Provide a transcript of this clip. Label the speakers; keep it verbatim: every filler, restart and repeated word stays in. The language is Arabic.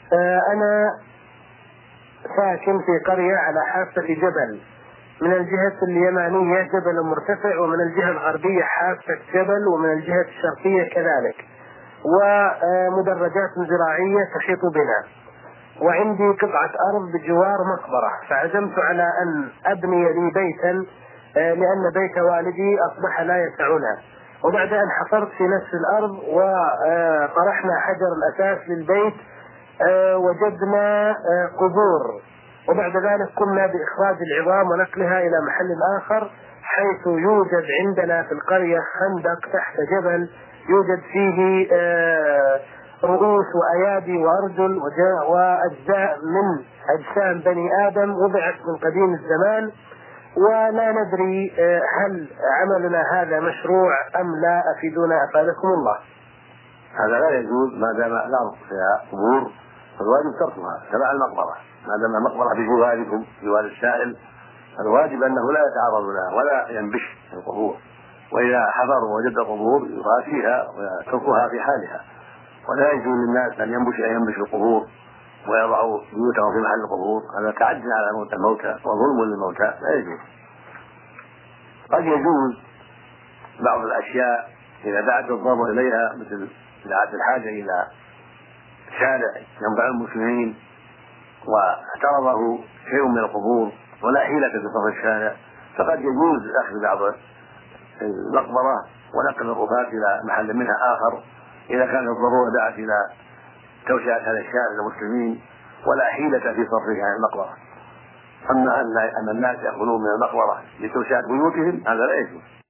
Speaker 1: أنا ساكن في قرية على حافة جبل، من الجهة اليمانية جبل مرتفع، ومن الجهة الغربية حافة جبل، ومن الجهة الشرقية كذلك، ومدرجات زراعية تحيط بنا، وعندي قطعة أرض بجوار مقبرة. فعزمت على أن أبني لي بيتا لأن بيت والدي أصبح لا يسعنا. وبعد أن حفرت في نفس الأرض وطرحنا حجر الأساس للبيت وجدنا قبور، وبعد ذلك قمنا بإخراج العظام ونقلها إلى محل آخر، حيث يوجد عندنا في القرية خندق تحت جبل يوجد فيه رؤوس وأيادي وأرجل وأجزاء من أجسام بني آدم وضعت من قديم الزمان، ولا ندري هل عملنا هذا مشروع أم لا. أفيدونا أفادكم الله.
Speaker 2: هذا لا يجوز ما دام الأرض فيها قبور، فالواجب تركها تبع المقبرة. ما دام المقبرة بجواركم جوار السائل، الواجب أنه لا يتعرض لها ولا ينبش القبور، وإذا حضروا وجد قبور يغاشيها ويتركها في حالها، ولا يجوز للناس أن ينبش أن ينبش القبور ويضعوا بيوتهم في محل القبور. هذا تعدي على موت الموتى وظلم للموتى، لا يجوز. قد يجوز بعض الأشياء إذا دعت الضرورة إليها، مثل دعت الحاجة إلى شارع ينبع المسلمين واعترضه شيء من القبور ولا حيلة في صف الشارع، فقد يجوز أخذ بعض المقبرة ونقل الرفاة إلى محل منها آخر إذا كانت الضرورة دعت إلى توسعة هذا الشارع للمسلمين ولا حيلة في صرفه عن المقبرة. أما أن الناس يأخذون من المقبرة لتوسعة بيوتهم هذا لا يجوز.